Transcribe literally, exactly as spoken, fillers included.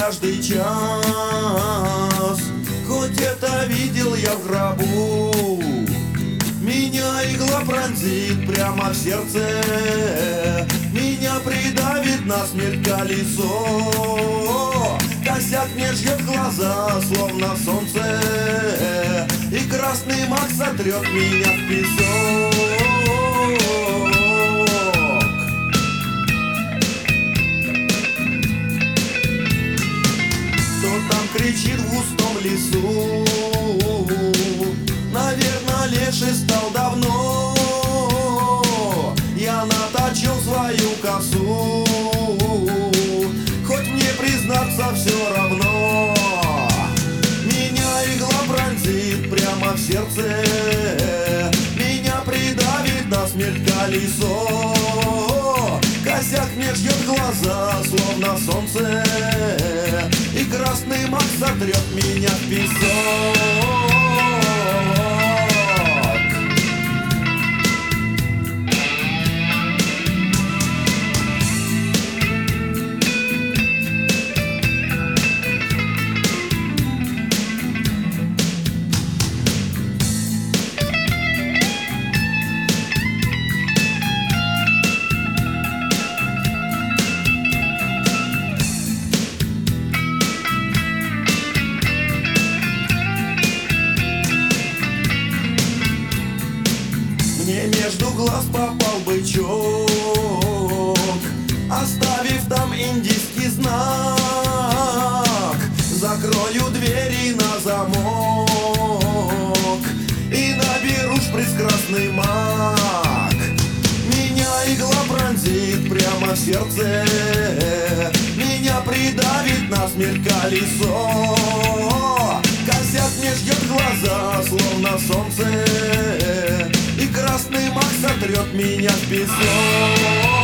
каждый час. Хоть это видел я в гробу, меня игла пронзит прямо в сердце, меня придавит насмерть колесо. Косяк мне жжет глаза, словно солнце, и красный мак сотрет меня в песок. Кто там кричит в густом лесу? Наверно, леший стал давно. Я наточил свою косу, хоть мне признаться все равно. Меня игла пронзит прямо в сердце, меня придавит насмерть колесо. Косяк мне жжет глаза, словно солнце, и красный мак сотрет меня в песок. Мне между глаз попал бычок, оставив там индийский знак. Закрою двери на замок и наберу шприц красный мак. Меня игла пронзит прямо в сердце, меня придавит насмерть колесо. Косяк мне ждет глаза, словно солнце, и красный мак сотрет меня в песок.